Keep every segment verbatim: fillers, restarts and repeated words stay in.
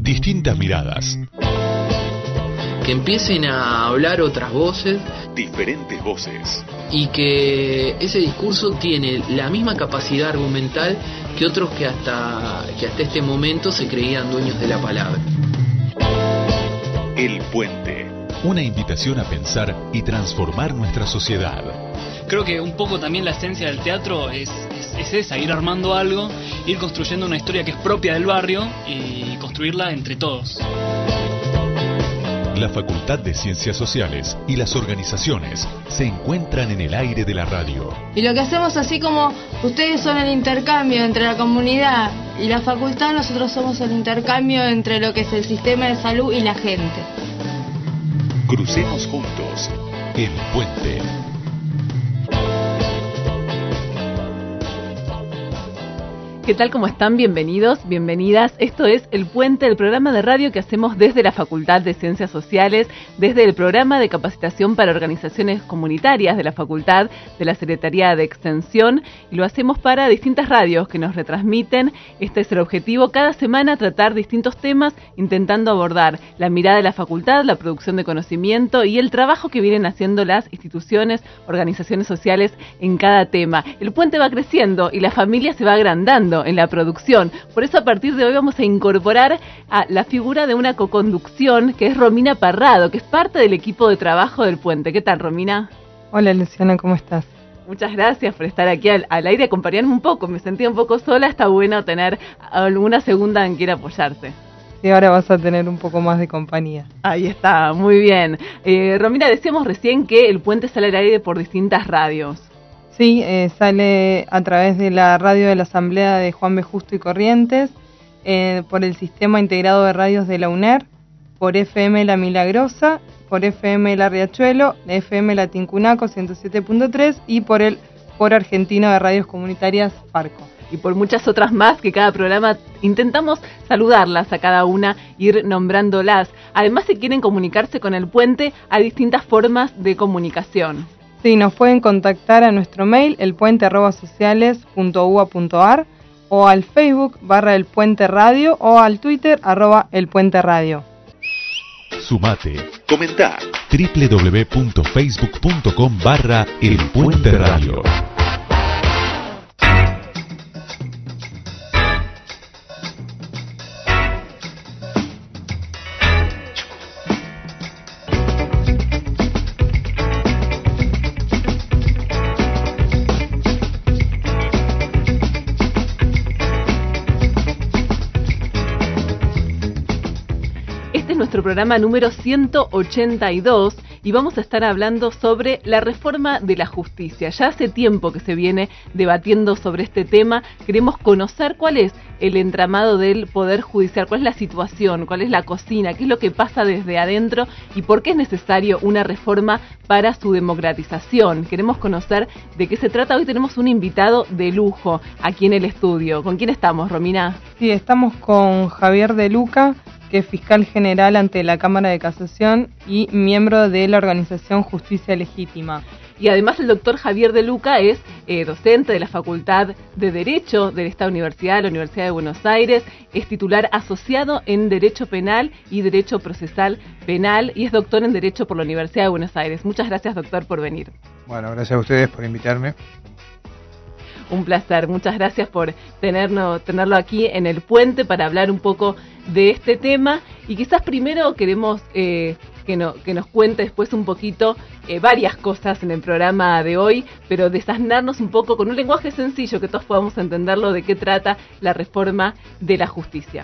Distintas miradas. Que empiecen a hablar otras voces. Diferentes voces. Y que ese discurso tiene la misma capacidad argumental que otros que hasta, que hasta este momento se creían dueños de la palabra. El Puente. Una invitación a pensar y transformar nuestra sociedad. Creo que un poco también la esencia del teatro es, es, es esa, ir armando algo, ir construyendo una historia que es propia del barrio y construirla entre todos. La Facultad de Ciencias Sociales y las organizaciones se encuentran en el aire de la radio. Y lo que hacemos, así como ustedes son el intercambio entre la comunidad y la facultad, nosotros somos el intercambio entre lo que es el sistema de salud y la gente. Crucemos juntos El Puente. ¿Qué tal? ¿Cómo están? Bienvenidos, bienvenidas. Esto es El Puente, el programa de radio que hacemos desde la Facultad de Ciencias Sociales, desde el programa de capacitación para organizaciones comunitarias de la Facultad, de la Secretaría de Extensión, y lo hacemos para distintas radios que nos retransmiten. Este es el objetivo, cada semana tratar distintos temas, intentando abordar la mirada de la facultad, la producción de conocimiento y el trabajo que vienen haciendo las instituciones, organizaciones sociales en cada tema. El Puente va creciendo y la familia se va agrandando en la producción. Por eso a partir de hoy vamos a incorporar a la figura de una coconducción que es Romina Parrado, que es parte del equipo de trabajo del Puente. ¿Qué tal, Romina? Hola, Luciana, ¿cómo estás? Muchas gracias por estar aquí al, al aire, acompañarme un poco. Me sentía un poco sola, está bueno tener alguna segunda en quien apoyarse. Y ahora vas a tener un poco más de compañía. Ahí está, muy bien. Eh, Romina, decíamos recién que el Puente sale al aire por distintas radios. Sí, eh, sale a través de la radio de la Asamblea de Juan B. Justo y Corrientes, eh, por el Sistema Integrado de Radios de la UNER, por F M La Milagrosa, por F M La Riachuelo, F M La Tincunaco ciento siete punto tres y por el Foro Argentino de Radios Comunitarias Farco. Y por muchas otras más que cada programa intentamos saludarlas a cada una, ir nombrándolas. Además, si quieren comunicarse con el Puente, hay distintas formas de comunicación. Sí, nos pueden contactar a nuestro mail, elpuente arroba sociales punto u a punto a r, o al Facebook barra El Puente Radio, o al Twitter arroba El Puente Radio. Sumate, comentá doble u doble u doble u punto facebook punto com barra El Puente Radio. Nuestro programa número ciento ochenta y dos y vamos a estar hablando sobre la reforma de la justicia. Ya hace tiempo que se viene debatiendo sobre este tema. Queremos conocer cuál es el entramado del Poder Judicial, cuál es la situación, cuál es la cocina, qué es lo que pasa desde adentro y por qué es necesario una reforma para su democratización. Queremos conocer de qué se trata. Hoy tenemos un invitado de lujo aquí en el estudio. ¿Con quién estamos, Romina? Sí, estamos con Javier De Luca, que es fiscal general ante la Cámara de Casación y miembro de la organización Justicia Legítima. Y además el doctor Javier De Luca es eh, docente de la Facultad de Derecho de esta universidad, la Universidad de Buenos Aires, es titular asociado en Derecho Penal y Derecho Procesal Penal y es doctor en Derecho por la Universidad de Buenos Aires. Muchas gracias, doctor, por venir. Bueno, gracias a ustedes por invitarme. Un placer, muchas gracias por tenerlo, tenerlo aquí en el Puente para hablar un poco de este tema y quizás primero queremos eh, que, no, que nos cuente después un poquito eh, varias cosas en el programa de hoy, pero desasnarnos un poco con un lenguaje sencillo que todos podamos entenderlo de qué trata la reforma de la justicia.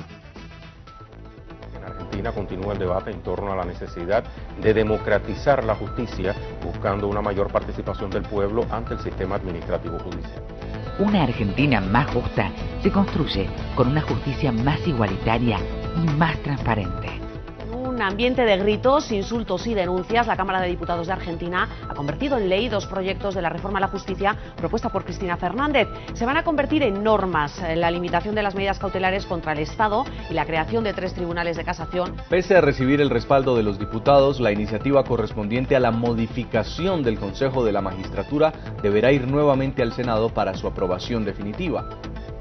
En Argentina continúa el debate en torno a la necesidad de democratizar la justicia, buscando una mayor participación del pueblo ante el sistema administrativo judicial. Una Argentina más justa se construye con una justicia más igualitaria y más transparente. En un ambiente de gritos, insultos y denuncias, la Cámara de Diputados de Argentina ha convertido en ley dos proyectos de la reforma a la justicia propuesta por Cristina Fernández. Se van a convertir en normas la limitación de las medidas cautelares contra el Estado y la creación de tres tribunales de casación. Pese a recibir el respaldo de los diputados, la iniciativa correspondiente a la modificación del Consejo de la Magistratura deberá ir nuevamente al Senado para su aprobación definitiva.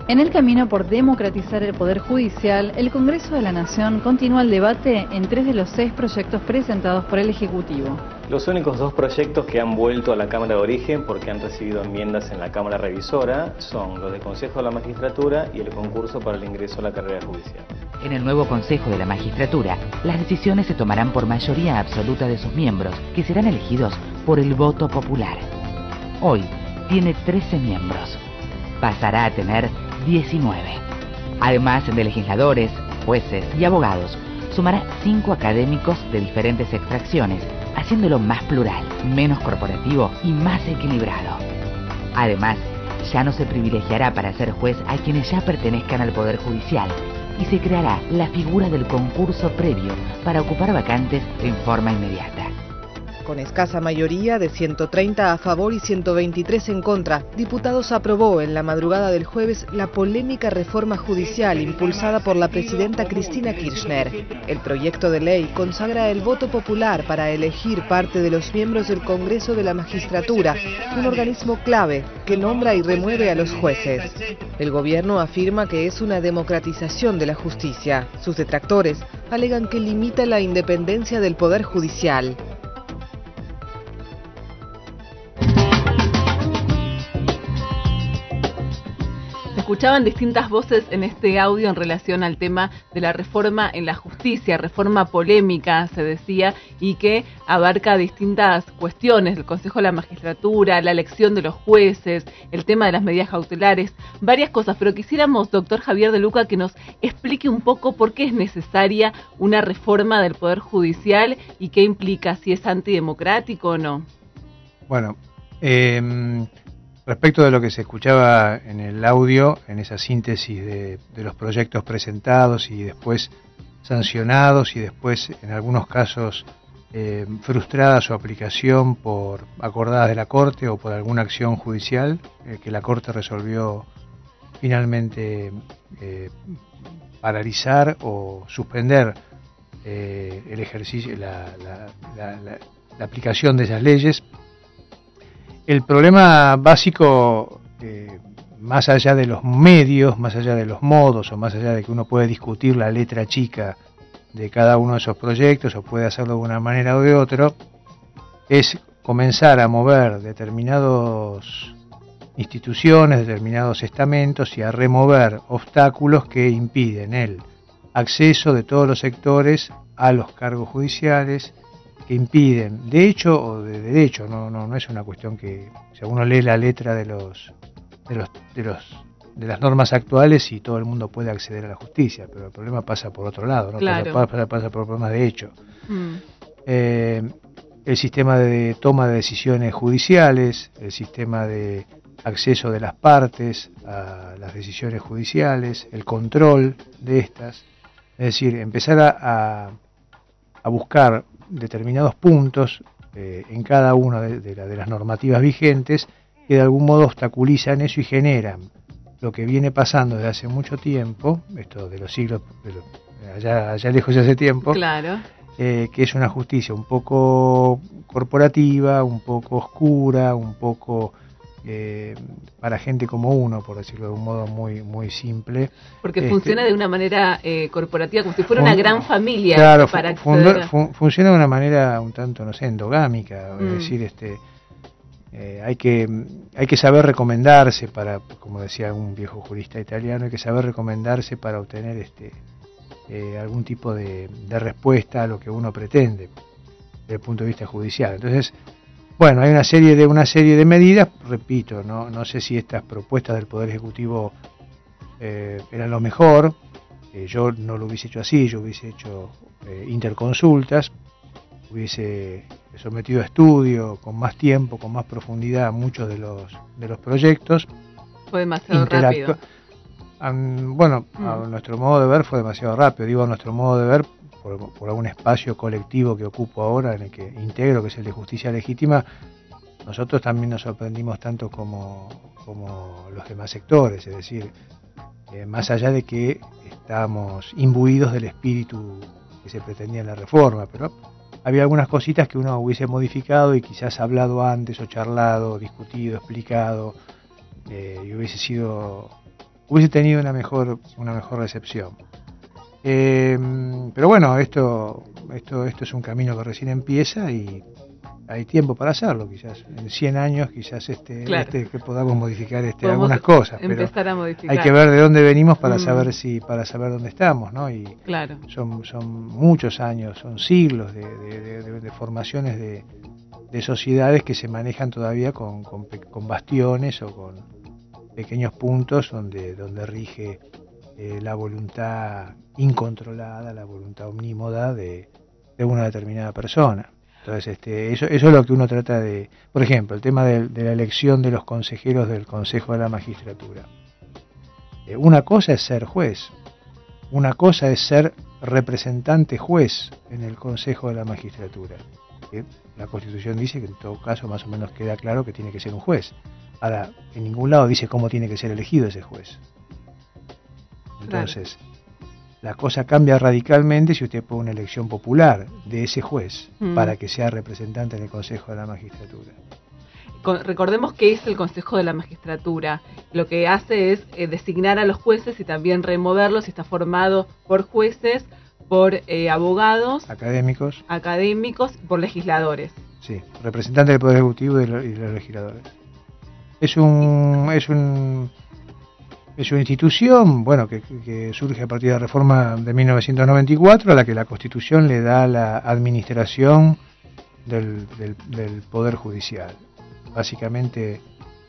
En el camino por democratizar el Poder Judicial, el Congreso de la Nación continúa el debate en tres de los seis proyectos presentados por el Ejecutivo. Los únicos dos proyectos que han vuelto a la Cámara de Origen porque han recibido enmiendas en la Cámara Revisora son los del Consejo de la Magistratura y el concurso para el ingreso a la carrera judicial. En el nuevo Consejo de la Magistratura, las decisiones se tomarán por mayoría absoluta de sus miembros, que serán elegidos por el voto popular. Hoy tiene trece miembros. Pasará a tener diecinueve. Además de legisladores, jueces y abogados, sumará cinco académicos de diferentes extracciones, haciéndolo más plural, menos corporativo y más equilibrado. Además, ya no se privilegiará para ser juez a quienes ya pertenezcan al Poder Judicial y se creará la figura del concurso previo para ocupar vacantes en forma inmediata. Con escasa mayoría de ciento treinta a favor y ciento veintitrés en contra, Diputados aprobó en la madrugada del jueves la polémica reforma judicial impulsada por la presidenta Cristina Kirchner. El proyecto de ley consagra el voto popular para elegir parte de los miembros del Congreso de la Magistratura, un organismo clave que nombra y remueve a los jueces. El gobierno afirma que es una democratización de la justicia. Sus detractores alegan que limita la independencia del Poder Judicial. Escuchaban distintas voces en este audio en relación al tema de la reforma en la justicia, reforma polémica, se decía, y que abarca distintas cuestiones, el Consejo de la Magistratura, la elección de los jueces, el tema de las medidas cautelares, varias cosas, pero quisiéramos, doctor Javier de Luca, que nos explique un poco por qué es necesaria una reforma del Poder Judicial y qué implica, si es antidemocrático o no. Bueno, eh... respecto de lo que se escuchaba en el audio, en esa síntesis de, de los proyectos presentados y después sancionados y después en algunos casos eh, frustrada su aplicación por acordadas de la Corte o por alguna acción judicial eh, que la Corte resolvió finalmente eh, paralizar o suspender eh, el ejercicio, la, la, la, la, la aplicación de esas leyes. El problema básico, eh, más allá de los medios, más allá de los modos, o más allá de que uno puede discutir la letra chica de cada uno de esos proyectos, o puede hacerlo de una manera o de otra, es comenzar a mover determinadas instituciones, determinados estamentos y a remover obstáculos que impiden el acceso de todos los sectores a los cargos judiciales, que impiden, de hecho o de derecho, no no no es una cuestión que, si uno lee la letra de los de los de los de las normas actuales y todo el mundo puede acceder a la justicia, pero el problema pasa por otro lado, ¿no? Claro. Pasa, pasa, pasa por problemas de hecho. Mm. Eh, el sistema de toma de decisiones judiciales, el sistema de acceso de las partes a las decisiones judiciales, el control de estas, es decir, empezar a, a, a buscar determinados puntos eh, en cada una de, de, la, de las normativas vigentes que de algún modo obstaculizan eso y generan lo que viene pasando desde hace mucho tiempo, esto de los siglos, de lo, allá, allá lejos de hace tiempo, claro. eh, que es una justicia un poco corporativa, un poco oscura, un poco eh, para gente como uno, por decirlo de un modo muy muy simple. Porque este, funciona de una manera eh, corporativa, como si fuera una gran familia. Claro, para fun, fun, funciona de una manera un tanto, no sé, endogámica, mm. es decir, este eh, hay que hay que saber recomendarse para, como decía un viejo jurista italiano, hay que saber recomendarse para obtener este eh, algún tipo de, de respuesta a lo que uno pretende desde el punto de vista judicial. Entonces, bueno, hay una serie de una serie de medidas, repito, no no sé si estas propuestas del Poder Ejecutivo eh, eran lo mejor, eh, yo no lo hubiese hecho así, yo hubiese hecho eh, interconsultas, hubiese sometido a estudio con más tiempo, con más profundidad muchos de los de los proyectos. Fue demasiado rápido. Um, bueno, mm. a nuestro modo de ver fue demasiado rápido, digo a nuestro modo de ver por, por algún espacio colectivo que ocupo ahora, en el que integro, que es el de justicia legítima. Nosotros también nos sorprendimos tanto como, como los demás sectores, es decir, eh, más allá de que estamos imbuidos del espíritu que se pretendía en la reforma, pero había algunas cositas que uno hubiese modificado y quizás hablado antes o charlado, discutido, explicado, eh, y hubiese sido hubiese tenido una mejor, una mejor recepción. Eh, pero bueno, esto, esto, esto es un camino que recién empieza y hay tiempo para hacerlo, quizás en cien años quizás este, claro. este que podamos modificar este, algunas cosas, empezar pero a modificar. Hay que ver de dónde venimos para mm. saber si para saber dónde estamos, ¿no? Y claro. son, son muchos años, son siglos de, de, de, de, de formaciones de, de sociedades que se manejan todavía con, con, con bastiones o con pequeños puntos donde, donde rige eh, la voluntad incontrolada, la voluntad omnímoda de, de una determinada persona. Entonces, este, eso, eso es lo que uno trata de... Por ejemplo, el tema de, de la elección de los consejeros del Consejo de la Magistratura. Eh, una cosa es ser juez, una cosa es ser representante juez en el Consejo de la Magistratura. ¿Sí? La Constitución dice que en todo caso más o menos queda claro que tiene que ser un juez. Ahora, en ningún lado dice cómo tiene que ser elegido ese juez. Entonces... Claro. La cosa cambia radicalmente si usted pone una elección popular de ese juez mm. para que sea representante en el Consejo de la Magistratura. Con, recordemos que es el Consejo de la Magistratura. Lo que hace es eh, designar a los jueces y también removerlos. Y está formado por jueces, por eh, abogados, académicos, académicos, por legisladores. Sí, representantes del Poder Ejecutivo y de los, y de los legisladores. Es un... Es un Es una institución, bueno, que, que surge a partir de la reforma de mil novecientos noventa y cuatro, a la que la Constitución le da la administración del, del, del Poder Judicial. Básicamente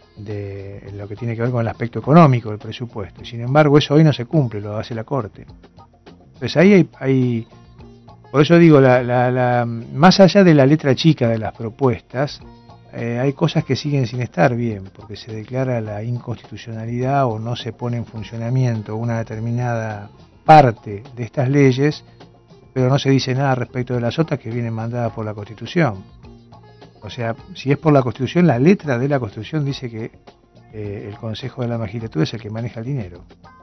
de lo que tiene que ver con el aspecto económico del presupuesto. Sin embargo, eso hoy no se cumple, lo hace la Corte. Entonces ahí hay... hay por eso digo, la, la, la, más allá de la letra chica de las propuestas... Eh, hay cosas que siguen sin estar bien, porque se declara la inconstitucionalidad o no se pone en funcionamiento una determinada parte de estas leyes, pero no se dice nada respecto de las otras que vienen mandadas por la Constitución. O sea, si es por la Constitución, la letra de la Constitución dice que eh, el Consejo de la Magistratura es el que maneja el dinero.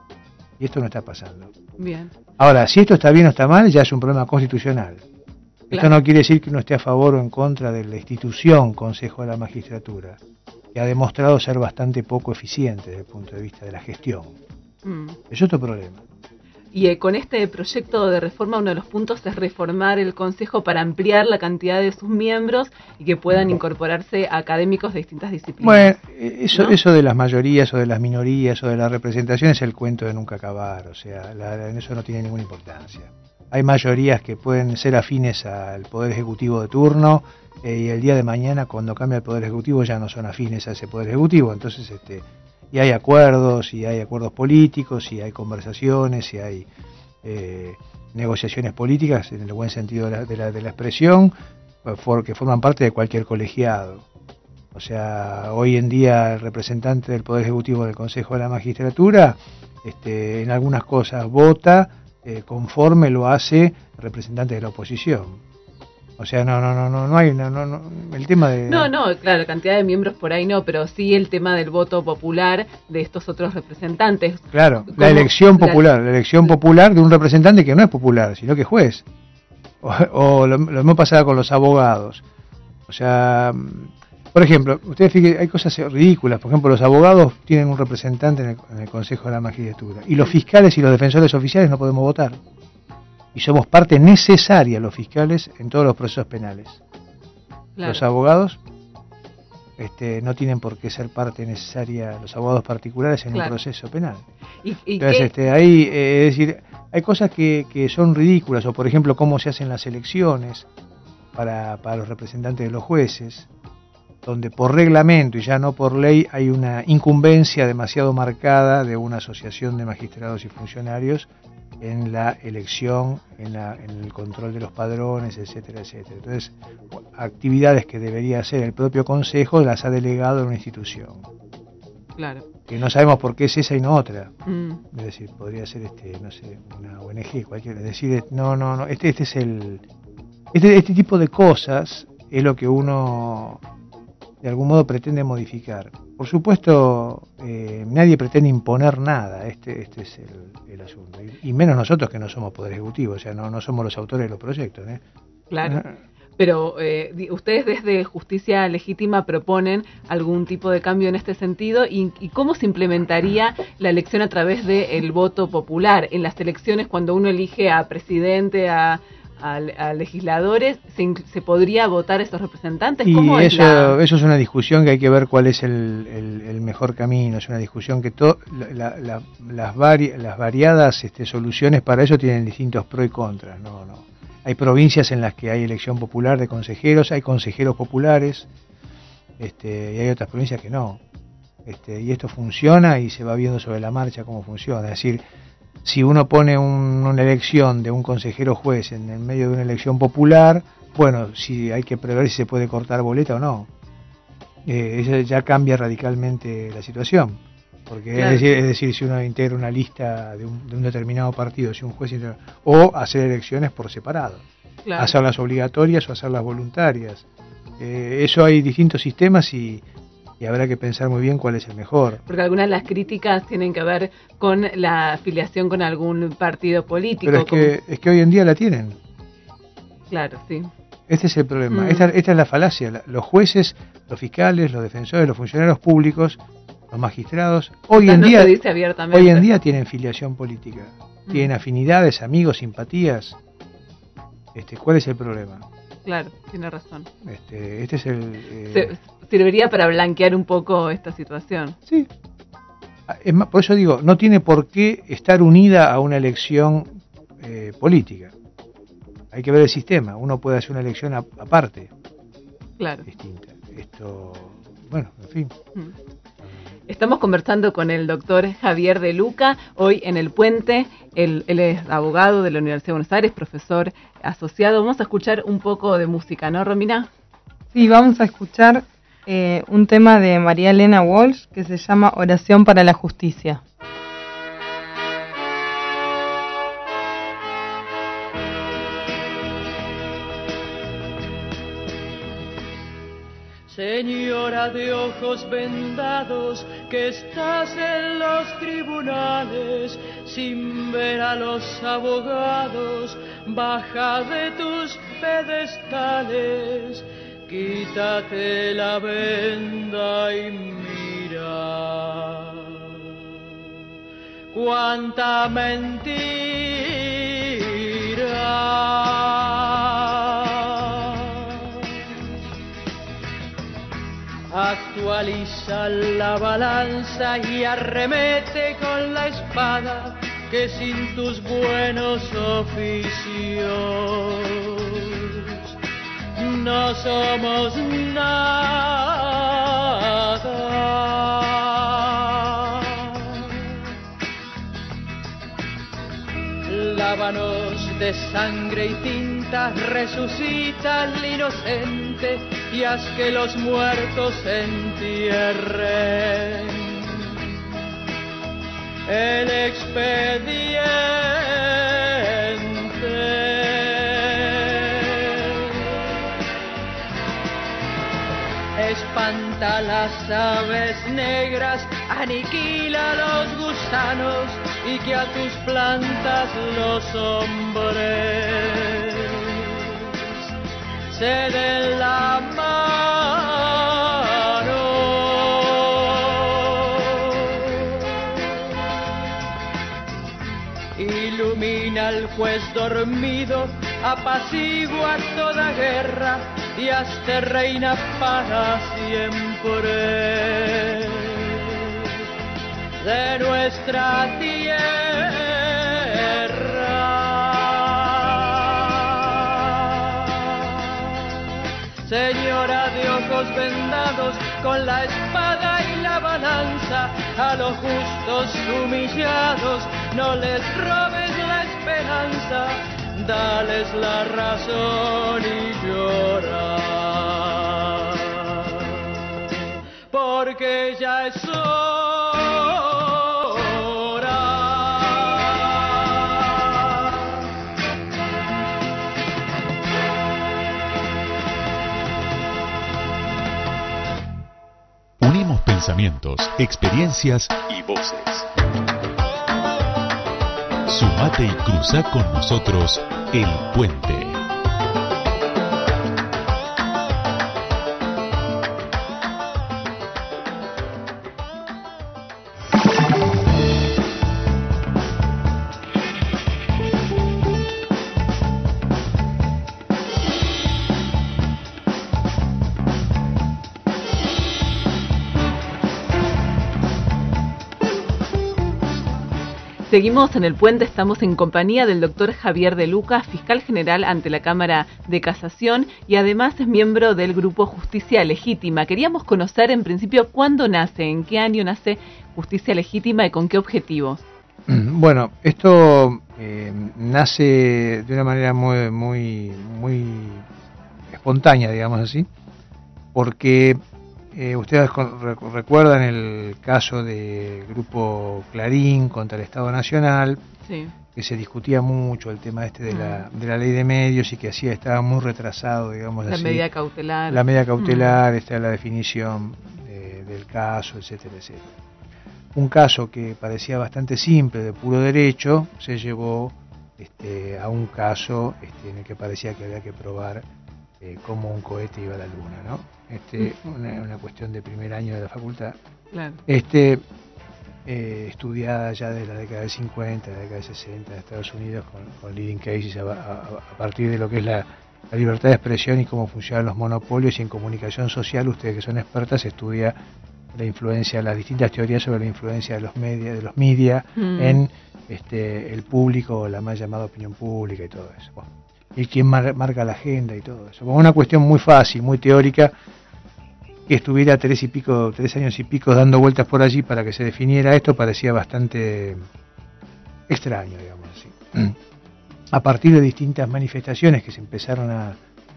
Y esto no está pasando. Bien. Ahora, si esto está bien o está mal, ya es un problema constitucional. Esto claro. no quiere decir que uno esté a favor o en contra de la institución Consejo de la Magistratura, que ha demostrado ser bastante poco eficiente desde el punto de vista de la gestión. Mm. Es otro problema. Y eh, con este proyecto de reforma, uno de los puntos es reformar el Consejo para ampliar la cantidad de sus miembros y que puedan incorporarse académicos de distintas disciplinas. Bueno, eso, ¿no? Eso de las mayorías o de las minorías o de la representación es el cuento de nunca acabar, o sea, la, la, eso no tiene ninguna importancia. Hay mayorías que pueden ser afines al Poder Ejecutivo de turno eh, y el día de mañana, cuando cambia el Poder Ejecutivo, ya no son afines a ese Poder Ejecutivo. Entonces, este, y hay acuerdos, y hay acuerdos políticos, y hay conversaciones, y hay eh, negociaciones políticas, en el buen sentido de la, de la, de la expresión, que forman parte de cualquier colegiado. O sea, hoy en día el representante del Poder Ejecutivo del Consejo de la Magistratura, este, en algunas cosas vota, Eh, conforme lo hace representantes de la oposición. O sea, no, no, no, no, no hay, no, no, no, el tema de... No, no, claro, la cantidad de miembros por ahí no, pero sí el tema del voto popular de estos otros representantes. Claro, la elección popular, la, la elección popular de un representante que no es popular, sino que es juez. O, o lo, lo mismo pasaba con los abogados. O sea... Por ejemplo, ustedes fíjense, hay cosas ridículas. Por ejemplo, los abogados tienen un representante en el, en el Consejo de la Magistratura. Y los fiscales y los defensores oficiales no podemos votar. Y somos parte necesaria, los fiscales, en todos los procesos penales. Claro. Los abogados este, no tienen por qué ser parte necesaria, los abogados particulares, en claro. un proceso penal. ¿Y, y Entonces, qué? este, ahí, eh, es decir, hay cosas que, que son ridículas. O, por ejemplo, cómo se hacen las elecciones para, para los representantes de los jueces, donde por reglamento y ya no por ley hay una incumbencia demasiado marcada de una asociación de magistrados y funcionarios en la elección, en, la, en el control de los padrones, etcétera, etcétera. Entonces, actividades que debería hacer el propio Consejo las ha delegado en una institución. Claro. Que no sabemos por qué es esa y no otra. Mm. Es decir, podría ser este, no sé, una O N G, cualquiera. Es decir, no, no, no, este, este es el, este, este tipo de cosas es lo que uno de algún modo pretende modificar. Por supuesto, eh, nadie pretende imponer nada, este, este es el, el asunto. Y, y menos nosotros que no somos Poder Ejecutivo, o sea, no, no somos los autores de los proyectos, ¿eh? Claro. Pero eh, ustedes desde Justicia Legítima proponen algún tipo de cambio en este sentido y, y cómo se implementaría la elección a través del voto popular. En las elecciones, cuando uno elige a presidente, a, a, a legisladores, ¿se, ¿se podría votar a esos representantes? Y ¿Cómo eso, es la... eso es una discusión que hay que ver cuál es el, el, el mejor camino. Es una discusión que to, la, la, las, vari, las variadas este, soluciones para eso tienen distintos pros y contras. No, no. Hay provincias en las que hay elección popular de consejeros, hay consejeros populares, este, y hay otras provincias que no. Este, y esto funciona y se va viendo sobre la marcha cómo funciona. Es decir, si uno pone un, una elección de un consejero juez en el medio de una elección popular, bueno, si hay que prever si se puede cortar boleta o no. Eh, eso ya cambia radicalmente la situación. Porque claro. es, decir, es decir, si uno integra una lista de un, de un determinado partido, si un juez integra, o hacer elecciones por separado, claro. hacerlas obligatorias o hacerlas voluntarias. Eh, eso hay distintos sistemas y, y habrá que pensar muy bien cuál es el mejor. Porque algunas de las críticas tienen que ver con la afiliación con algún partido político. Pero es, como... que, es que hoy en día la tienen. Claro, sí. Este es el problema. Mm. Esta, esta es la falacia. Los jueces, los fiscales, los defensores, los funcionarios públicos, los magistrados, hoy en, no día, se dice abiertamente. hoy en día tienen filiación política, mm. tienen afinidades, amigos, simpatías. Este, ¿cuál es el problema? Claro, tiene razón. Este, este es el. Eh... Se, serviría para blanquear un poco esta situación. Sí. Es más, por eso digo, no tiene por qué estar unida a una elección eh, política. Hay que ver el sistema. Uno puede hacer una elección a, aparte. Claro. Distinta. Esto, bueno, en fin. Mm. Estamos conversando con el doctor Javier De Luca, hoy en El Puente. Él, él es abogado de la Universidad de Buenos Aires, profesor asociado. Vamos a escuchar un poco de música, ¿no, Romina? Sí, vamos a escuchar eh, un tema de María Elena Walsh que se llama Oración para la Justicia. Señora de ojos vendados, que estás en los tribunales, sin ver a los abogados, baja de tus pedestales, quítate la venda y mira. Cuánta mentira. Actualiza la balanza y arremete con la espada, que sin tus buenos oficios no somos nada. Lávanos de sangre y tinta, resucita al inocente y haz que los muertos entierren el expediente. Espanta las aves negras, aniquila los gusanos y que a tus plantas los hombres se den la mano. Ilumina al juez dormido, apacigua toda guerra y hazte reina para siempre de nuestra tierra. Señora de ojos vendados, con la espada y la balanza, a los justos humillados no les robes la esperanza, dales la razón y llora, porque ya es pensamientos, experiencias y voces. Sumate y cruza con nosotros El Puente. Seguimos en el puente, estamos en compañía del doctor Javier De Luca, fiscal general ante la Cámara de Casación y además es miembro del grupo Justicia Legítima. Queríamos conocer en principio cuándo nace, en qué año nace Justicia Legítima y con qué objetivos. Bueno, esto eh, nace de una manera muy, muy, muy espontánea, digamos así, porque Eh, ustedes recuerdan el caso del grupo Clarín contra el Estado Nacional, sí, que se discutía mucho el tema este de, mm. la, de la ley de medios y que hacía estaba muy retrasado, digamos la así. La medida cautelar. La medida cautelar, mm. está la definición eh, del caso, etcétera, etcétera. Un caso que parecía bastante simple, de puro derecho, se llevó este, a un caso este, en el que parecía que había que probar eh, cómo un cohete iba a la luna, ¿no? Este, una, una cuestión de primer año de la facultad, claro. este, eh, estudiada ya de la década del cincuenta, la década del sesenta de Estados Unidos, con, con leading cases a, a, a partir de lo que es la, la libertad de expresión y cómo funcionan los monopolios, y en comunicación social, ustedes que son expertas, estudia la influencia, las distintas teorías sobre la influencia de los media, de los media mm. en este, el público, la más llamada opinión pública y todo eso. Bueno, y quién mar, marca la agenda y todo eso. Como una cuestión muy fácil, muy teórica, que estuviera tres y pico, tres años y pico dando vueltas por allí para que se definiera esto, parecía bastante extraño, digamos así. A partir de distintas manifestaciones que se empezaron a,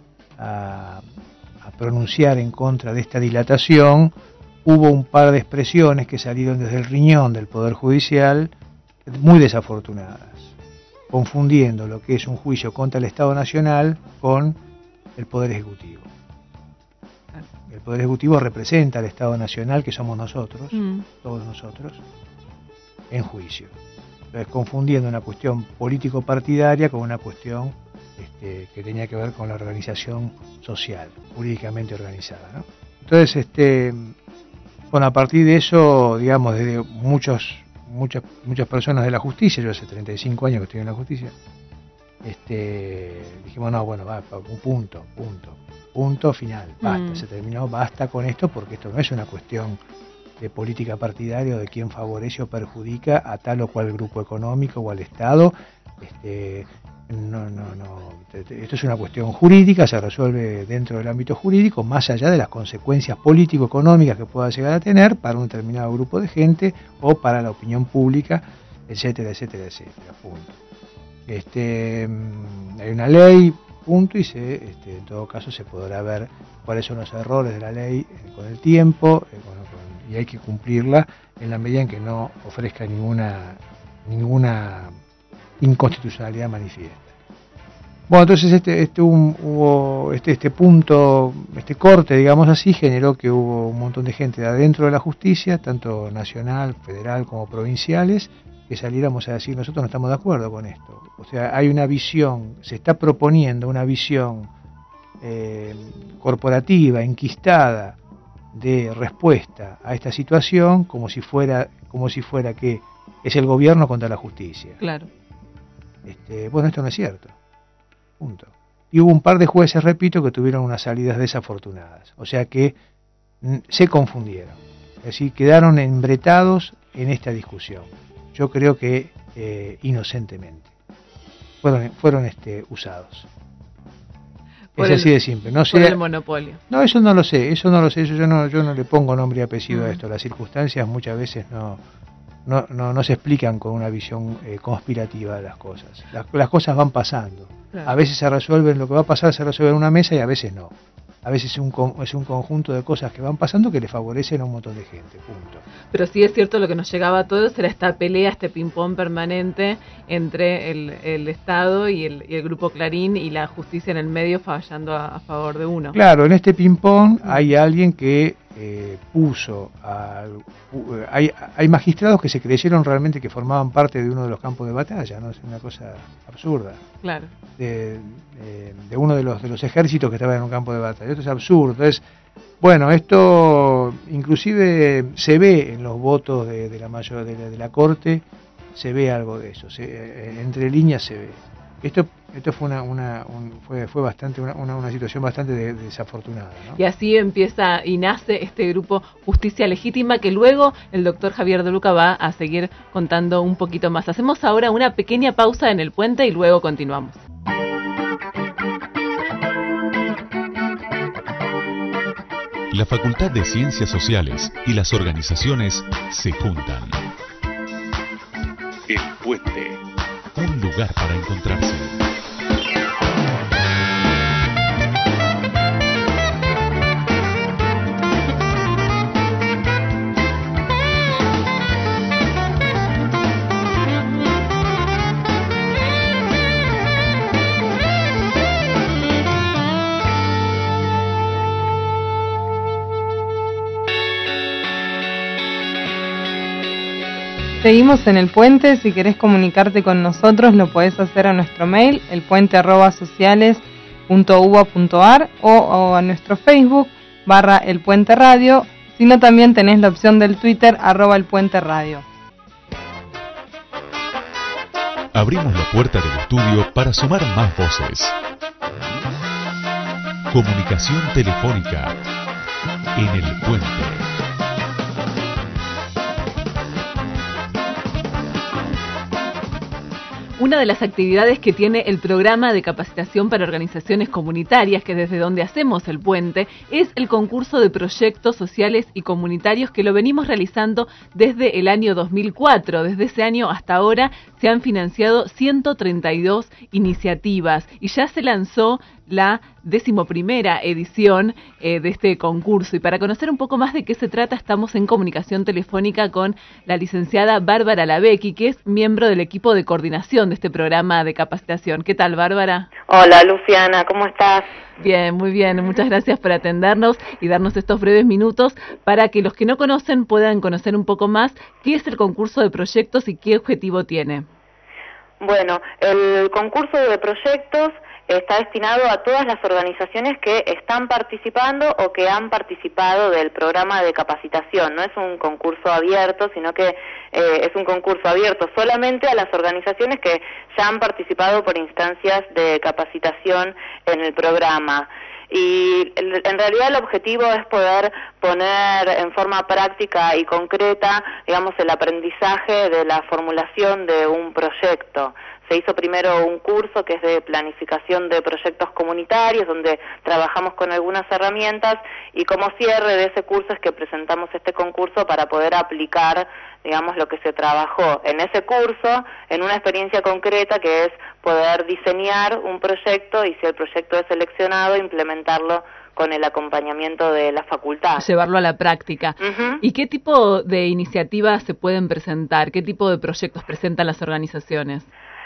a, a pronunciar en contra de esta dilatación, hubo un par de expresiones que salieron desde el riñón del Poder Judicial muy desafortunadas, confundiendo lo que es un juicio contra el Estado Nacional con el Poder Ejecutivo. El Poder Ejecutivo representa al Estado Nacional, que somos nosotros, mm. todos nosotros, en juicio. Entonces, confundiendo una cuestión político-partidaria con una cuestión este, que tenía que ver con la organización social, jurídicamente organizada, ¿no? Entonces, este, bueno, a partir de eso, digamos, desde muchos muchas muchas personas de la justicia, yo hace treinta y cinco años que estoy en la justicia, este, dijimos, no, bueno, va, un punto, punto, punto final, basta, mm. se terminó, basta con esto, porque esto no es una cuestión de política partidaria o de quién favorece o perjudica a tal o cual grupo económico o al Estado. Este, no, no, no, esto es una cuestión jurídica, se resuelve dentro del ámbito jurídico, más allá de las consecuencias político-económicas que pueda llegar a tener para un determinado grupo de gente o para la opinión pública, etcétera, etcétera, etcétera, punto. Este, hay una ley, punto, y se, este, en todo caso se podrá ver cuáles son los errores de la ley eh, con el tiempo, eh, con, con, y hay que cumplirla en la medida en que no ofrezca ninguna ninguna inconstitucionalidad manifiesta. Bueno, entonces este este un, hubo este este punto, este corte, digamos así, generó que hubo un montón de gente de adentro de la justicia, tanto nacional, federal como provinciales, que saliéramos a decir, nosotros no estamos de acuerdo con esto. O sea, hay una visión, se está proponiendo una visión eh, corporativa, enquistada, de respuesta a esta situación, como si fuera, como si fuera que es el gobierno contra la justicia. Claro. Este, bueno, esto no es cierto. Punto. Y hubo un par de jueces, repito, que tuvieron unas salidas desafortunadas. O sea que n- se confundieron. Es decir, quedaron embretados en esta discusión. Yo creo que eh, inocentemente fueron fueron este usados. Por es el, así de simple. No por sé, el monopolio. No, eso no lo sé, eso no lo sé, eso yo no yo no le pongo nombre y apellido mm. a esto. Las circunstancias muchas veces no no no, no se explican con una visión eh, conspirativa de las cosas. Las, las cosas van pasando. Claro. A veces se resuelven, lo que va a pasar se resuelve en una mesa y a veces no. A veces es un, es un conjunto de cosas que van pasando que le favorecen a un montón de gente, punto. Pero sí es cierto, lo que nos llegaba a todos era esta pelea, este ping-pong permanente entre el, el Estado y el, y el Grupo Clarín y la justicia en el medio fallando a, a favor de uno. Claro, en este ping-pong hay alguien que eh, puso, a, hay, hay magistrados que se creyeron realmente que formaban parte de uno de los campos de batalla, ¿no? Es una cosa absurda. Claro. De, de, de uno de los de los ejércitos que estaba en un campo de batalla. Esto es absurdo. Entonces, bueno, esto inclusive se ve en los votos de, de la mayor de la, de la corte, se ve algo de eso, se, entre líneas se ve. Esto esto fue una, una un, fue fue bastante una, una, una situación bastante de, desafortunada, ¿no? Y así empieza y nace este grupo Justicia Legítima, que luego el doctor Javier De Luca va a seguir contando un poquito más. Hacemos ahora una pequeña pausa en el puente y luego continuamos. La Facultad de Ciencias Sociales y las organizaciones se juntan. El Puente, un lugar para encontrarse. Seguimos en El Puente. Si querés comunicarte con nosotros lo podés hacer a nuestro mail, elpuente arroba sociales punto uba punto ar, o, o a nuestro Facebook barra El Puente Radio, sino también tenés la opción del Twitter arroba El Puente Radio. Abrimos la puerta del estudio para sumar más voces. Comunicación telefónica en El Puente. Una de las actividades que tiene el programa de capacitación para organizaciones comunitarias, que desde donde hacemos el puente, es el concurso de proyectos sociales y comunitarios que lo venimos realizando desde el año dos mil cuatro. Desde ese año hasta ahora se han financiado ciento treinta y dos iniciativas y ya se lanzó la decimoprimera edición eh, de este concurso. Y para conocer un poco más de qué se trata, estamos en comunicación telefónica con la licenciada Bárbara Lavecchi, que es miembro del equipo de coordinación de este programa de capacitación. ¿Qué tal, Bárbara? Hola, Luciana, ¿cómo estás? Bien, muy bien. Muchas gracias por atendernos y darnos estos breves minutos para que los que no conocen puedan conocer un poco más qué es el concurso de proyectos y qué objetivo tiene. Bueno, el concurso de proyectos está destinado a todas las organizaciones que están participando o que han participado del programa de capacitación. No es un concurso abierto, sino que eh, es un concurso abierto solamente a las organizaciones que ya han participado por instancias de capacitación en el programa. Y en realidad el objetivo es poder poner en forma práctica y concreta, digamos, el aprendizaje de la formulación de un proyecto. Se hizo primero un curso que es de planificación de proyectos comunitarios, donde trabajamos con algunas herramientas, y como cierre de ese curso es que presentamos este concurso para poder aplicar, digamos, lo que se trabajó en ese curso, en una experiencia concreta que es poder diseñar un proyecto y, si el proyecto es seleccionado, implementarlo con el acompañamiento de la facultad. Llevarlo a la práctica. Uh-huh. ¿Y qué tipo de iniciativas se pueden presentar? ¿Qué tipo de proyectos presentan las organizaciones?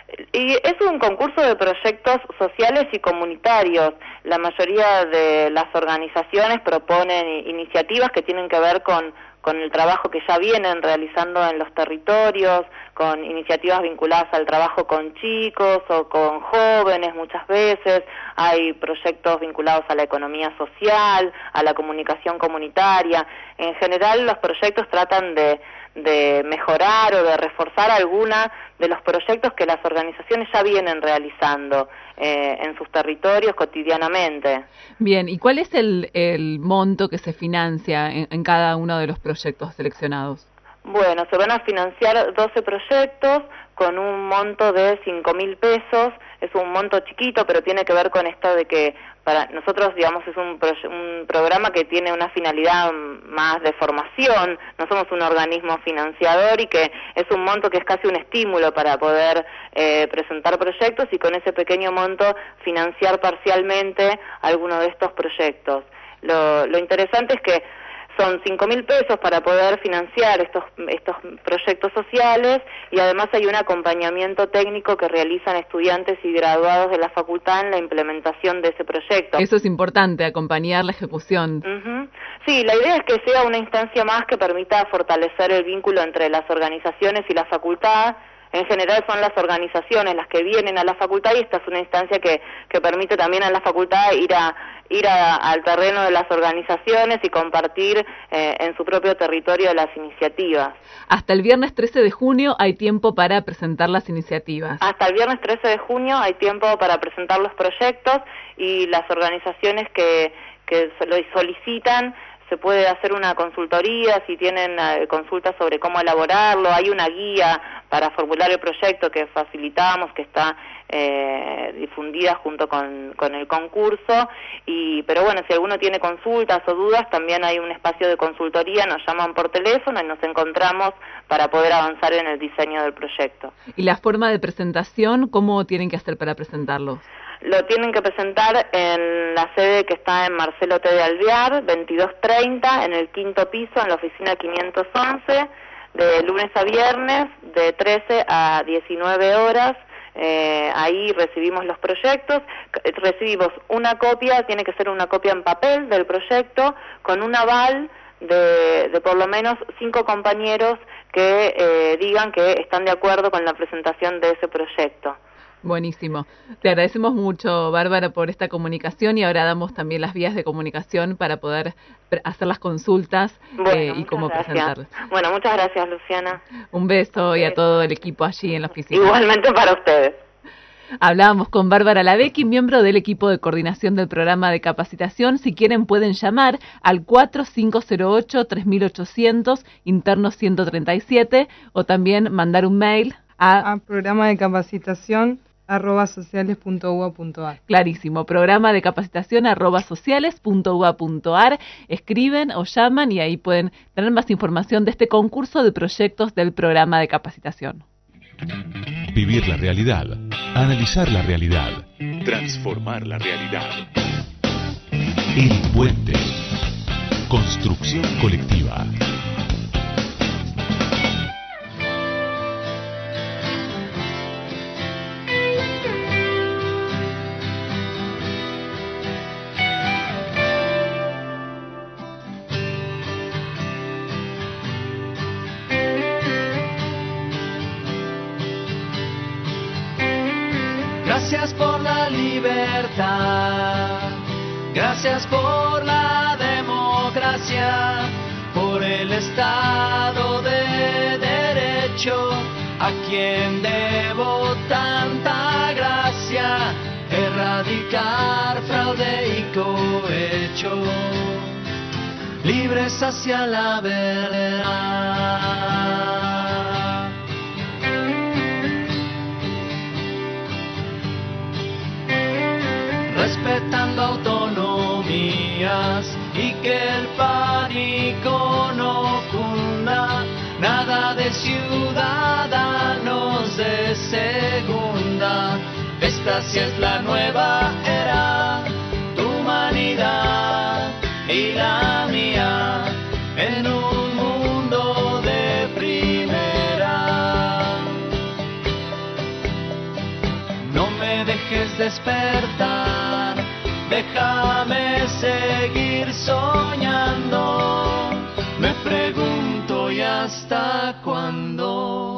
Y es un concurso de proyectos sociales y comunitarios. La mayoría de las organizaciones proponen iniciativas que tienen que ver con, con el trabajo que ya vienen realizando en los territorios, con iniciativas vinculadas al trabajo con chicos o con jóvenes muchas veces. Hay proyectos vinculados a la economía social, a la comunicación comunitaria. En general, los proyectos tratan de de mejorar o de reforzar alguna de los proyectos que las organizaciones ya vienen realizando eh, en sus territorios cotidianamente. Bien, ¿y cuál es el, el monto que se financia en, en cada uno de los proyectos seleccionados? Bueno, se van a financiar doce proyectos con un monto de cinco mil pesos. Es un monto chiquito, pero tiene que ver con esto de que para nosotros, digamos, es un, pro, un programa que tiene una finalidad más de formación. No somos un organismo financiador, y que es un monto que es casi un estímulo para poder eh, presentar proyectos, y con ese pequeño monto financiar parcialmente alguno de estos proyectos. Lo, lo interesante es que son cinco mil pesos para poder financiar estos estos proyectos sociales, y además hay un acompañamiento técnico que realizan estudiantes y graduados de la facultad en la implementación de ese proyecto. Eso es importante, acompañar la ejecución. Uh-huh. Sí, la idea es que sea una instancia más que permita fortalecer el vínculo entre las organizaciones y la facultad. En general son las organizaciones las que vienen a la facultad, y esta es una instancia que, que permite también a la facultad ir a ir a, al terreno de las organizaciones y compartir eh, en su propio territorio las iniciativas. Hasta el viernes trece de junio hay tiempo para presentar las iniciativas. Hasta el viernes trece de junio hay tiempo para presentar los proyectos y las organizaciones que, que lo solicitan. Se puede hacer una consultoría si tienen uh, consultas sobre cómo elaborarlo. Hay una guía para formular el proyecto que facilitamos, que está eh, difundida junto con, con el concurso. Y, pero bueno, si alguno tiene consultas o dudas, también hay un espacio de consultoría, nos llaman por teléfono y nos encontramos para poder avanzar en el diseño del proyecto. ¿Y la forma de presentación, cómo tienen que hacer para presentarlo? Lo tienen que presentar en la sede que está en Marcelo T. de Alvear, veintidós treinta, en el quinto piso, en la oficina quinientos once, de lunes a viernes, de trece a diecinueve horas. Eh, ahí recibimos los proyectos, recibimos una copia, tiene que ser una copia en papel del proyecto, con un aval de, de por lo menos cinco compañeros que eh, digan que están de acuerdo con la presentación de ese proyecto. Buenísimo. Te agradecemos mucho, Bárbara, por esta comunicación y ahora damos también las vías de comunicación para poder hacer las consultas bueno, eh, y cómo gracias. presentarlas. Bueno, muchas gracias, Luciana. Un beso y a todo el equipo allí en la oficina. Igualmente para ustedes. Hablábamos con Bárbara Lavecchi, miembro del equipo de coordinación del programa de capacitación. Si quieren pueden llamar al cuatro cinco cero ocho, tres ochocientos, interno ciento treinta y siete, o también mandar un mail a, a programa de capacitación arroba sociales punto u a punto ar. Clarísimo, programa de capacitación arroba sociales punto u a punto ar. Escriben o llaman y ahí pueden tener más información de este concurso de proyectos del programa de capacitación. Vivir la realidad, analizar la realidad, transformar la realidad. El Puente. Construcción colectiva. Gracias por la libertad, gracias por la democracia, por el Estado de Derecho, a quien debo tanta gracia, erradicar fraude y cohecho, libres hacia la verdad. Respetando autonomías y que el pánico no cunda, nada de ciudadanos de segunda. Esta sí es la nueva era, tu humanidad y la mía, en un mundo de primera. No me dejes despertar, déjame seguir soñando. Me pregunto, ¿y hasta cuándo?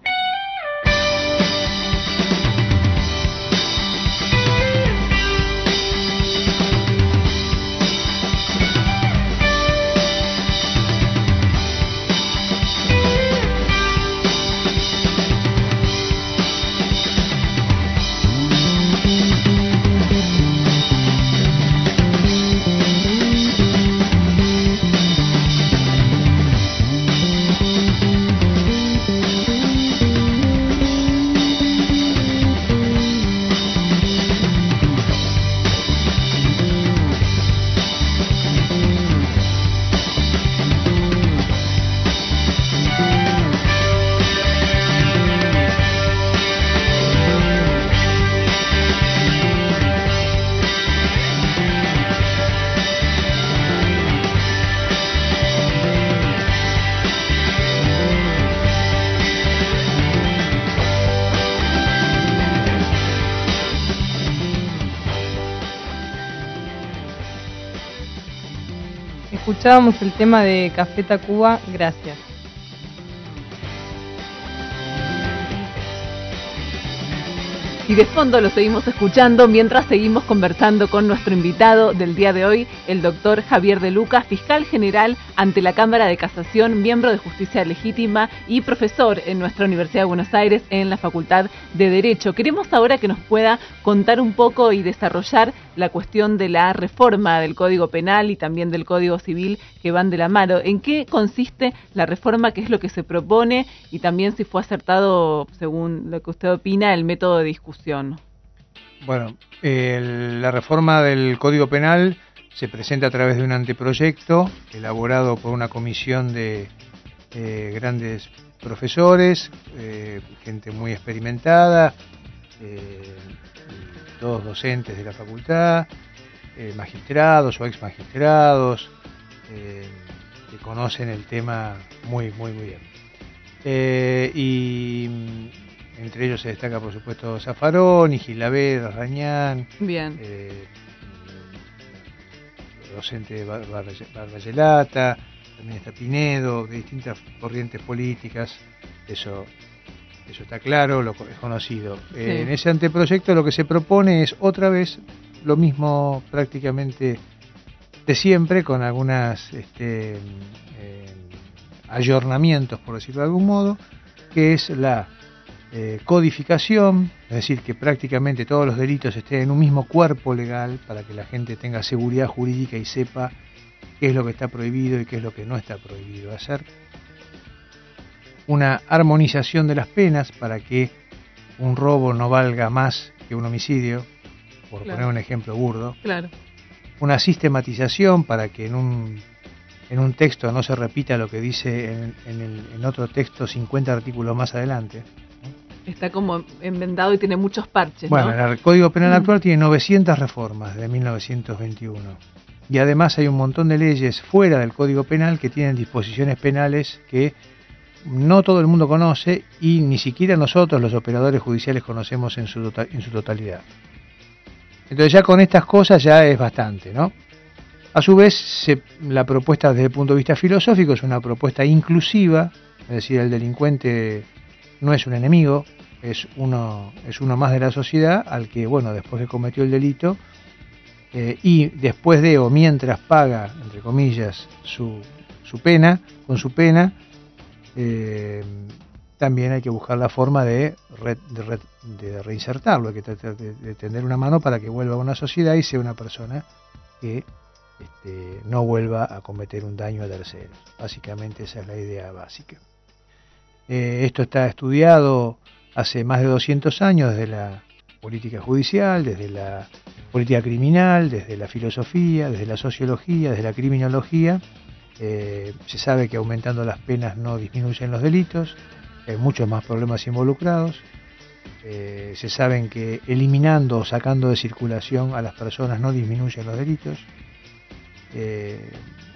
Escuchábamos el tema de Café Tacuba, Gracias. Y de fondo lo seguimos escuchando mientras seguimos conversando con nuestro invitado del día de hoy, el doctor Javier De Lucas, fiscal general ante la Cámara de Casación, miembro de Justicia Legítima y profesor en nuestra Universidad de Buenos Aires en la Facultad de Derecho. Queremos ahora que nos pueda contar un poco y desarrollar la cuestión de la reforma del Código Penal y también del Código Civil que van de la mano. ¿En qué consiste la reforma? ¿Qué es lo que se propone? Y también si fue acertado, según lo que usted opina, el método de discusión. Bueno, eh, la reforma del Código Penal se presenta a través de un anteproyecto elaborado por una comisión de eh, grandes profesores, eh, gente muy experimentada, eh, todos docentes de la facultad, eh, magistrados o ex magistrados, eh, que conocen el tema muy, muy, muy bien. Eh, y entre ellos se destaca, por supuesto, Zaffaroni, Gilaver, Rañán, bien. Eh, docente Barbayelata, también está Pinedo, de distintas corrientes políticas, eso, eso está claro, lo es conocido. Sí. Eh, en ese anteproyecto lo que se propone es otra vez lo mismo prácticamente de siempre, con algunas este, eh, ayornamientos, por decirlo de algún modo, que es la eh, codificación, es decir, que prácticamente todos los delitos estén en un mismo cuerpo legal para que la gente tenga seguridad jurídica y sepa qué es lo que está prohibido y qué es lo que no está prohibido hacer. Una armonización de las penas para que un robo no valga más que un homicidio, por claro. poner un ejemplo burdo. Claro. Una sistematización para que en un, en un texto no se repita lo que dice en, en, el, en otro texto cincuenta artículos más adelante. Está como enmendado y tiene muchos parches, bueno, ¿no? El Código Penal mm. actual tiene novecientas reformas de mil novecientos veintiuno. Y además hay un montón de leyes fuera del Código Penal que tienen disposiciones penales que no todo el mundo conoce y ni siquiera nosotros, los operadores judiciales, conocemos en su, tota-, en su totalidad. Entonces ya con estas cosas ya es bastante, ¿no? A su vez, se, la propuesta desde el punto de vista filosófico es una propuesta inclusiva, es decir, el delincuente no es un enemigo, es uno, es uno más de la sociedad al que, bueno, después que cometió el delito eh, y después de o mientras paga, entre comillas, su, su pena, con su pena, eh, también hay que buscar la forma de, re, de, re, de reinsertarlo, hay que tratar de, de tender una mano para que vuelva a una sociedad y sea una persona que este, no vuelva a cometer un daño a terceros. Básicamente esa es la idea básica. Eh, esto está estudiado hace más de doscientos años desde la política judicial, desde la política criminal, desde la filosofía, desde la sociología, desde la criminología. Eh, se sabe que aumentando las penas no disminuyen los delitos, hay muchos más problemas involucrados. Eh, se saben que eliminando o sacando de circulación a las personas no disminuyen los delitos. Eh,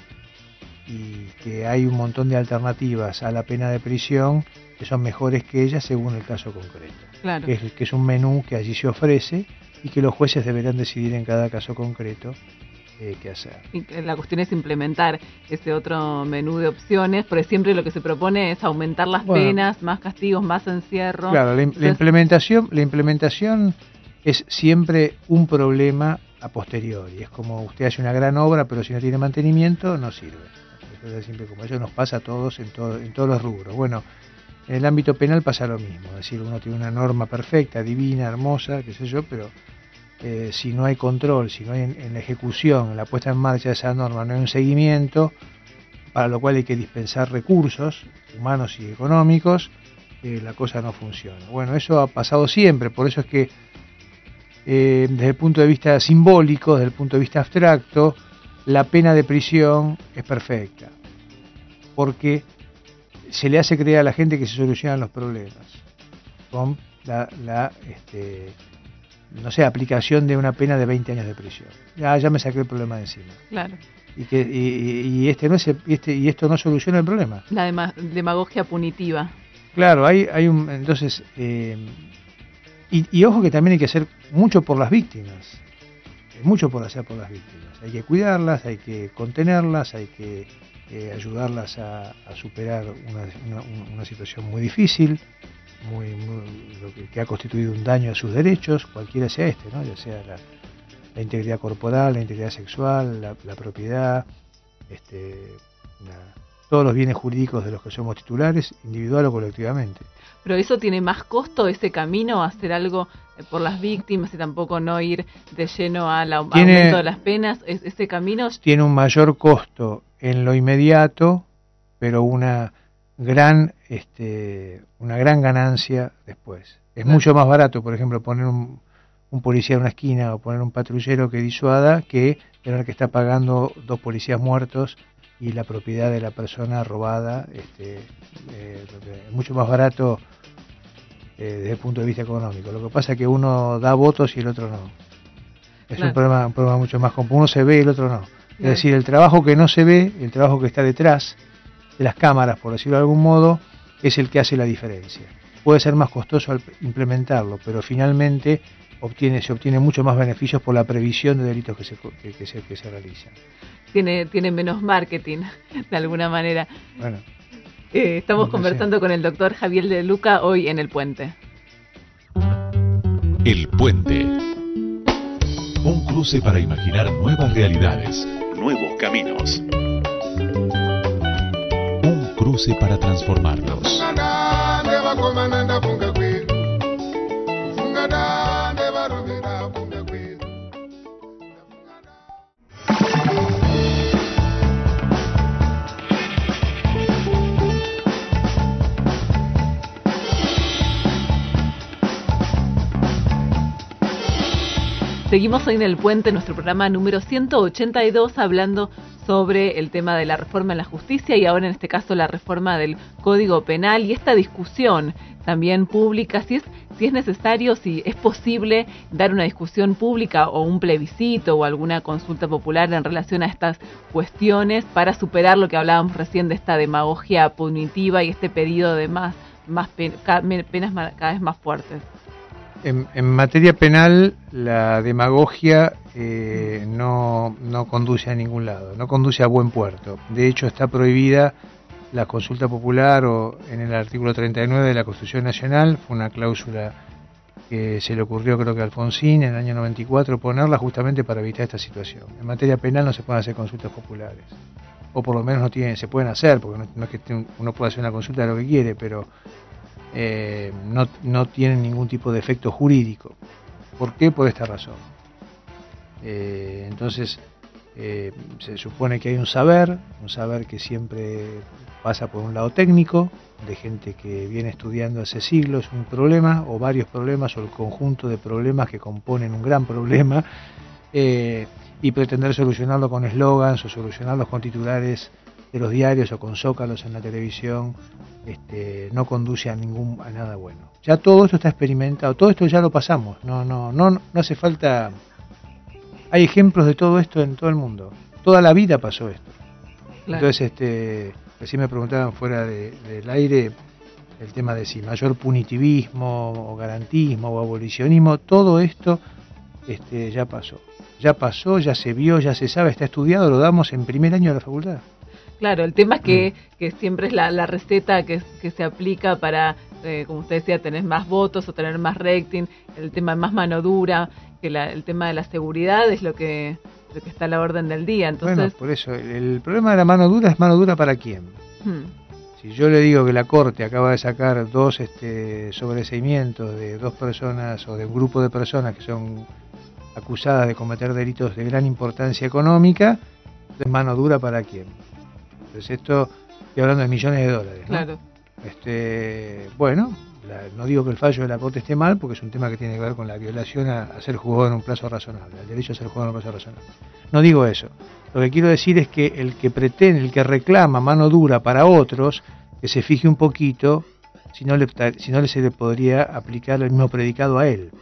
y que hay un montón de alternativas a la pena de prisión que son mejores que ella según el caso concreto. Claro. Que es, que es un menú que allí se ofrece y que los jueces deberán decidir en cada caso concreto eh, qué hacer. Y la cuestión es implementar ese otro menú de opciones, porque siempre lo que se propone es aumentar las bueno, penas, más castigos, más encierro. Claro, la, Entonces, la implementación, la implementación es siempre un problema a posteriori. Es como usted hace una gran obra, pero si no tiene mantenimiento, no sirve. Entonces, siempre como eso nos pasa a todos en, todo, en todos los rubros. Bueno, en el ámbito penal pasa lo mismo. Es decir, uno tiene una norma perfecta, divina, hermosa, qué sé yo, pero eh, si no hay control, si no hay en, en la ejecución, en la puesta en marcha de esa norma, no hay un seguimiento, para lo cual hay que dispensar recursos humanos y económicos, eh, la cosa no funciona. Bueno, eso ha pasado siempre, por eso es que eh, desde el punto de vista simbólico, desde el punto de vista abstracto, la pena de prisión es perfecta, porque se le hace creer a la gente que se solucionan los problemas con la, la este, no sé, aplicación de una pena de veinte años de prisión. Ya, ya me saqué el problema de encima. Claro. Y que y, y este no es el, este y esto no soluciona el problema. La dema, demagogia punitiva. Claro, hay hay un entonces eh, y, y ojo que también hay que hacer mucho por las víctimas. Hay mucho por hacer por las víctimas. Hay que cuidarlas, hay que contenerlas, hay que eh, ayudarlas a, a superar una, una, una situación muy difícil. muy, muy lo que, que ha constituido un daño a sus derechos, cualquiera sea este, ¿no? Ya sea la, la integridad corporal, la integridad sexual, la, la propiedad, este, la, todos los bienes jurídicos de los que somos titulares, individual o colectivamente. Pero eso tiene más costo, ese camino, hacer algo por las víctimas y tampoco no ir de lleno al aumento tiene, de las penas, ese camino tiene un mayor costo en lo inmediato, pero una gran este una gran ganancia después. Es claro. mucho más barato, por ejemplo, poner un, un policía en una esquina o poner un patrullero que disuada que tener que estar pagando dos policías muertos y la propiedad de la persona robada. Este, eh, es mucho más barato eh, desde el punto de vista económico. Lo que pasa es que uno da votos y el otro no. Es claro. un, problema, un problema mucho más complejo. Uno se ve y el otro no. Claro. Es decir, el trabajo que no se ve, el trabajo que está detrás de las cámaras, por decirlo de algún modo, es el que hace la diferencia. Puede ser más costoso al implementarlo, pero finalmente obtiene, se obtiene mucho más beneficios por la previsión de delitos que se, que, que se, que se realizan. Tiene, tiene menos marketing, de alguna manera. Bueno, eh, estamos conversando con el doctor Javier de Luca hoy en El Puente. El Puente. Un cruce para imaginar nuevas realidades, nuevos caminos. Un cruce para transformarlos. Seguimos hoy en El Puente, nuestro programa número ciento ochenta y dos, hablando sobre el tema de la reforma en la justicia y ahora en este caso la reforma del Código Penal y esta discusión también pública, si es, si es necesario, si es posible dar una discusión pública o un plebiscito o alguna consulta popular en relación a estas cuestiones para superar lo que hablábamos recién de esta demagogia punitiva y este pedido de más, más pen, penas cada vez más fuertes. En, en materia penal, la demagogia eh, no, no conduce a ningún lado, no conduce a buen puerto. De hecho, está prohibida la consulta popular o en el artículo treinta y nueve de la Constitución Nacional. Fue una cláusula que se le ocurrió, creo que a Alfonsín, en el año noventa y cuatro, ponerla justamente para evitar esta situación. En materia penal no se pueden hacer consultas populares, o por lo menos no tienen, se pueden hacer, porque no, no es que uno pueda hacer una consulta de lo que quiere, pero Eh, no, no tienen ningún tipo de efecto jurídico. ¿Por qué? Por esta razón. Eh, entonces, eh, se supone que hay un saber, un saber que siempre pasa por un lado técnico, de gente que viene estudiando hace siglos un problema, o varios problemas, o el conjunto de problemas que componen un gran problema, eh, y pretender solucionarlo con eslogans o solucionarlos con titulares de los diarios o con zócalos en la televisión, este, no conduce a ningún a nada bueno. Ya todo esto está experimentado, todo esto ya lo pasamos, no no no no hace falta. Hay ejemplos de todo esto en todo el mundo. Toda la vida pasó esto. Claro. Entonces, este, recién me preguntaban fuera de, del aire el tema de si mayor punitivismo o garantismo o abolicionismo, todo esto este, ya pasó. Ya pasó, ya se vio, ya se sabe, está estudiado, lo damos en primer año de la facultad. Claro, el tema es que, mm. que siempre es la, la receta que, que se aplica para, eh, como usted decía, tener más votos o tener más rating, el tema de más mano dura, que la, el tema de la seguridad es lo que, lo que está a la orden del día. Entonces, bueno, por eso, el, el problema de la mano dura es mano dura para quién. Hmm. Si yo le digo que la Corte acaba de sacar dos este, sobreseimientos de dos personas o de un grupo de personas que son acusadas de cometer delitos de gran importancia económica, ¿es mano dura para quién? Entonces esto, estoy hablando de millones de dólares, ¿no? Claro. Este, bueno, la, no digo que el fallo de la Corte esté mal, porque es un tema que tiene que ver con la violación a, a ser juzgado en un plazo razonable, el derecho a ser juzgado en un plazo razonable. No digo eso. Lo que quiero decir es que el que pretende, el que reclama mano dura para otros, que se fije un poquito, si no le, si no le se le podría aplicar el mismo predicado a él.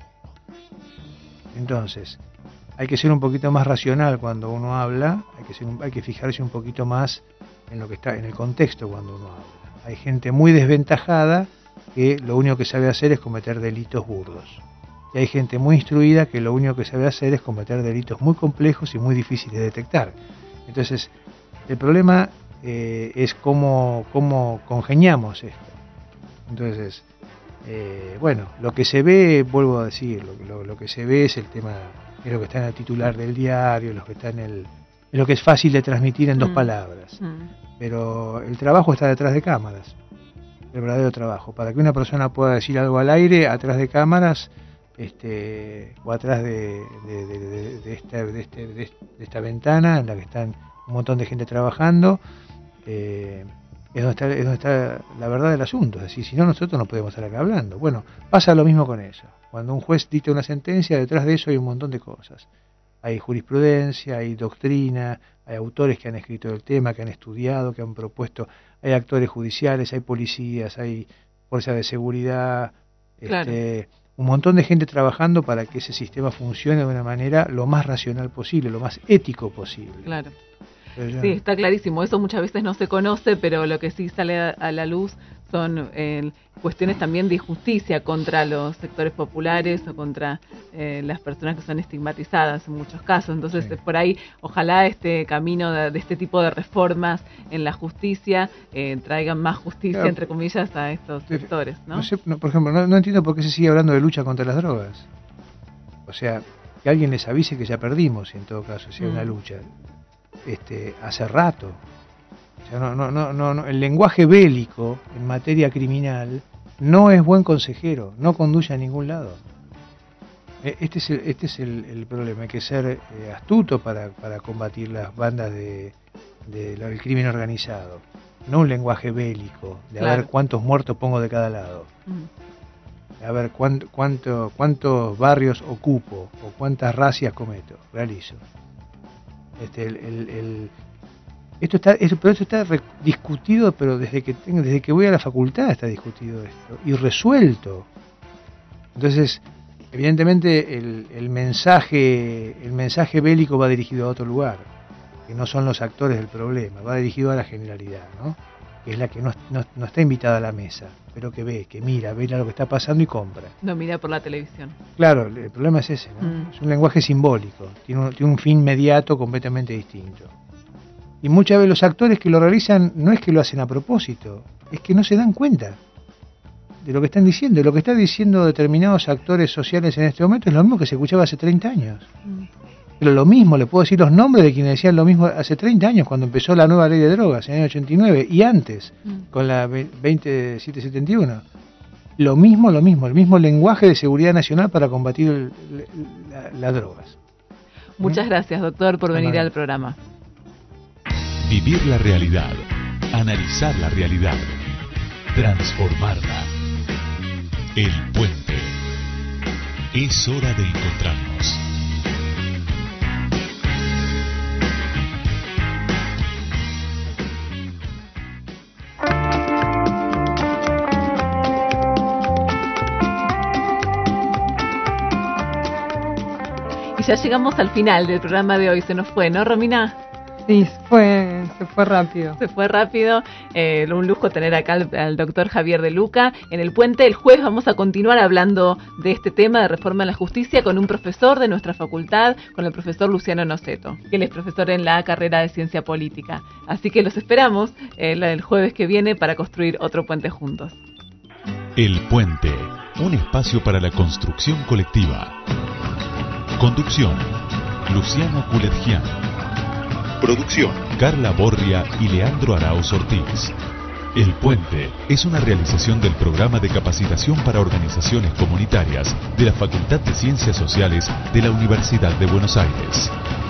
Entonces, hay que ser un poquito más racional cuando uno habla, hay que ser un, hay que fijarse un poquito más en lo que está en el contexto cuando uno habla. Hay gente muy desventajada que lo único que sabe hacer es cometer delitos burdos. Y hay gente muy instruida que lo único que sabe hacer es cometer delitos muy complejos y muy difíciles de detectar. Entonces, el problema eh, es cómo, cómo congeniamos esto. Entonces, eh, bueno, lo que se ve, vuelvo a decir, lo, lo, lo que se ve es el tema, es lo que está en el titular del diario, lo que está en el, es lo que es fácil de transmitir en dos mm. palabras. Mm. Pero el trabajo está detrás de cámaras, el verdadero trabajo. Para que una persona pueda decir algo al aire, atrás de cámaras, este, o atrás de, de, de, de, de, esta, de, este, de esta ventana en la que están un montón de gente trabajando, eh, es, donde está, es donde está la verdad del asunto. Es decir, si no, nosotros no podemos estar acá hablando. Bueno, pasa lo mismo con eso. Cuando un juez dicta una sentencia, detrás de eso hay un montón de cosas. Hay jurisprudencia, hay doctrina, hay autores que han escrito el tema, que han estudiado, que han propuesto, hay actores judiciales, hay policías, hay fuerzas de seguridad, claro. este, un montón de gente trabajando para que ese sistema funcione de una manera lo más racional posible, lo más ético posible. Claro. Sí, está clarísimo. Eso muchas veces no se conoce, pero lo que sí sale a la luz son eh, cuestiones también de injusticia contra los sectores populares o contra eh, las personas que son estigmatizadas en muchos casos. Entonces, sí. por ahí, ojalá este camino de, de este tipo de reformas en la justicia eh, traigan más justicia, claro. entre comillas, a estos sectores, ¿no? No sé, no, por ejemplo, no, no entiendo por qué se sigue hablando de lucha contra las drogas. O sea, que alguien les avise que ya perdimos, en todo caso, si hay mm. una lucha. Este, hace rato. O sea, no, no, no, no, no, el lenguaje bélico en materia criminal no es buen consejero, no conduce a ningún lado. Este es el, este es el, el problema, hay que ser eh, astuto para, para combatir las bandas de, de, del crimen organizado, no un lenguaje bélico, de claro. a ver cuántos muertos pongo de cada lado, mm. a ver cuánto, cuánto, cuántos barrios ocupo o cuántas racias cometo, realizo. Este, el, el, el, esto está, esto, pero esto está discutido, pero desde que tengo, desde que voy a la facultad está discutido esto y resuelto. Entonces, evidentemente el, el mensaje, el mensaje bélico va dirigido a otro lugar, que no son los actores del problema, va dirigido a la generalidad, ¿no? Que es la que no, no, no está invitada a la mesa, pero que ve, que mira, ve lo que está pasando y compra. No mira por la televisión. Claro, el problema es ese, ¿no? Mm. Es un lenguaje simbólico, tiene un, tiene un fin mediato completamente distinto. Y muchas veces los actores que lo realizan no es que lo hacen a propósito, es que no se dan cuenta de lo que están diciendo. Y lo que están diciendo determinados actores sociales en este momento es lo mismo que se escuchaba hace treinta años. Mm. Pero lo mismo, le puedo decir los nombres de quienes decían lo mismo hace treinta años, cuando empezó la nueva ley de drogas, en el año ochenta y nueve, y antes, mm. con la veintisiete setenta y uno. Lo mismo, lo mismo, el mismo lenguaje de seguridad nacional para combatir el, la, las drogas. Muchas ¿Mm? gracias, doctor, por venir al programa. Vivir la realidad, analizar la realidad, transformarla. El Puente. Es hora de encontrarnos. Y ya llegamos al final del programa de hoy. Se nos fue, ¿no, Romina? Sí, se fue, se fue rápido. Se fue rápido. Eh, un lujo tener acá al, al doctor Javier De Luca. En el Puente, el jueves vamos a continuar hablando de este tema de reforma en la justicia con un profesor de nuestra facultad, con el profesor Luciano Noceto, que él es profesor en la carrera de Ciencia Política. Así que los esperamos eh, el jueves que viene para construir otro puente juntos. El Puente, un espacio para la construcción colectiva. Conducción, Luciano Culetgian. Producción, Carla Borria y Leandro Arauz Ortiz. El Puente es una realización del programa de capacitación para organizaciones comunitarias de la Facultad de Ciencias Sociales de la Universidad de Buenos Aires.